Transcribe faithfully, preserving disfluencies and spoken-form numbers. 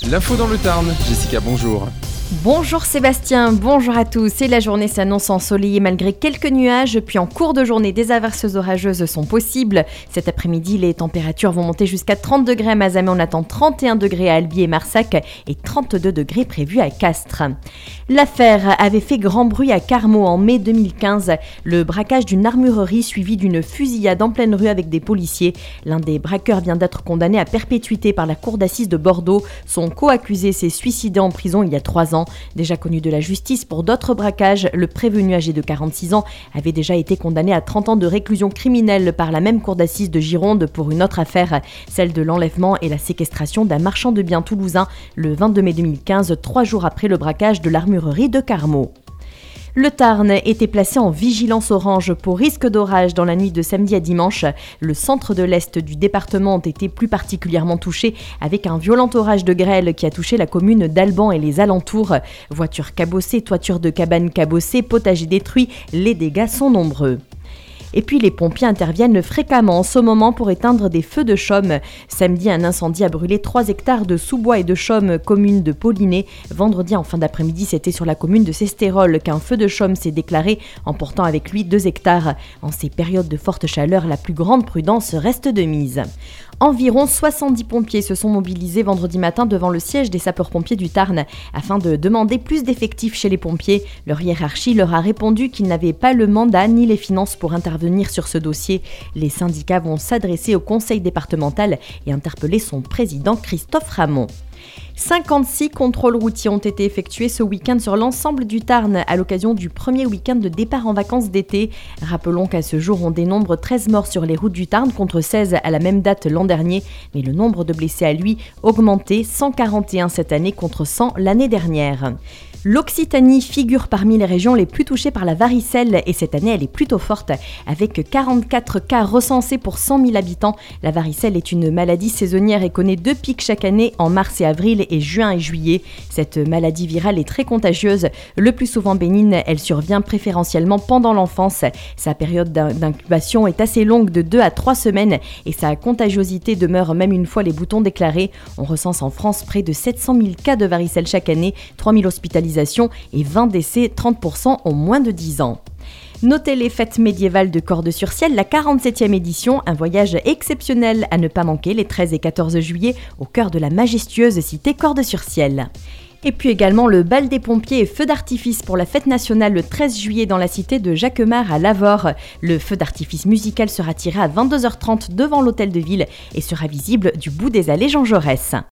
L'info dans le Tarn. Jessica, bonjour. Bonjour Sébastien, bonjour à tous. Et la journée s'annonce ensoleillée malgré quelques nuages, puis en cours de journée, des averses orageuses sont possibles. Cet après-midi, les températures vont monter jusqu'à trente degrés à Mazamet, on attend trente et un degrés à Albi et Marsac et trente-deux degrés prévus à Castres. L'affaire avait fait grand bruit à Carmaux en mai deux mille quinze. Le braquage d'une armurerie suivi d'une fusillade en pleine rue avec des policiers. L'un des braqueurs vient d'être condamné à perpétuité par la cour d'assises de Bordeaux. Son co-accusé s'est suicidé en prison il y a trois ans. Déjà connu de la justice pour d'autres braquages, le prévenu âgé de quarante-six ans avait déjà été condamné à trente ans de réclusion criminelle par la même cour d'assises de Gironde pour une autre affaire, celle de l'enlèvement et la séquestration d'un marchand de biens toulousain le vingt-deux mai deux mille quinze, trois jours après le braquage de l'armurerie de Carmaux. Le Tarn était placé en vigilance orange pour risque d'orage dans la nuit de samedi à dimanche. Le centre de l'Est du département a été plus particulièrement touché avec un violent orage de grêle qui a touché la commune d'Alban et les alentours. Voitures cabossées, toitures de cabanes cabossées, potagers détruits, les dégâts sont nombreux. Et puis les pompiers interviennent fréquemment en ce moment pour éteindre des feux de chaume. Samedi, un incendie a brûlé trois hectares de sous-bois et de chaume, commune de Paulinet. Vendredi, en fin d'après-midi, c'était sur la commune de Cestérol qu'un feu de chaume s'est déclaré, emportant avec lui deux hectares. En ces périodes de forte chaleur, la plus grande prudence reste de mise. Environ soixante-dix pompiers se sont mobilisés vendredi matin devant le siège des sapeurs-pompiers du Tarn afin de demander plus d'effectifs chez les pompiers. Leur hiérarchie leur a répondu qu'ils n'avaient pas le mandat ni les finances pour intervenir sur ce dossier. Les syndicats vont s'adresser au conseil départemental et interpeller son président Christophe Ramon. cinquante-six contrôles routiers ont été effectués ce week-end sur l'ensemble du Tarn à l'occasion du premier week-end de départ en vacances d'été. Rappelons qu'à ce jour, on dénombre treize morts sur les routes du Tarn contre seize à la même date l'an dernier, mais le nombre de blessés a lui augmenté, cent quarante et un cette année contre cent l'année dernière. L'Occitanie figure parmi les régions les plus touchées par la varicelle et cette année elle est plutôt forte avec quarante-quatre cas recensés pour cent mille habitants. La varicelle est une maladie saisonnière et connaît deux pics chaque année en mars et avril et juin et juillet. Cette maladie virale est très contagieuse. Le plus souvent bénigne, elle survient préférentiellement pendant l'enfance. Sa période d'incubation est assez longue de deux à trois semaines et sa contagiosité demeure même une fois les boutons déclarés. On recense en France près de sept cent mille cas de varicelle chaque année, trois mille hospitalisations et vingt décès, trente pour cent ont moins de dix ans. Notez les fêtes médiévales de Cordes-sur-Ciel, la quarante-septième édition, un voyage exceptionnel à ne pas manquer les treize et quatorze juillet au cœur de la majestueuse cité Cordes-sur-Ciel. Et puis également le bal des pompiers et feux d'artifice pour la fête nationale le treize juillet dans la cité de Jacquemart à Lavore. Le feu d'artifice musical sera tiré à vingt-deux heures trente devant l'hôtel de ville et sera visible du bout des allées Jean Jaurès.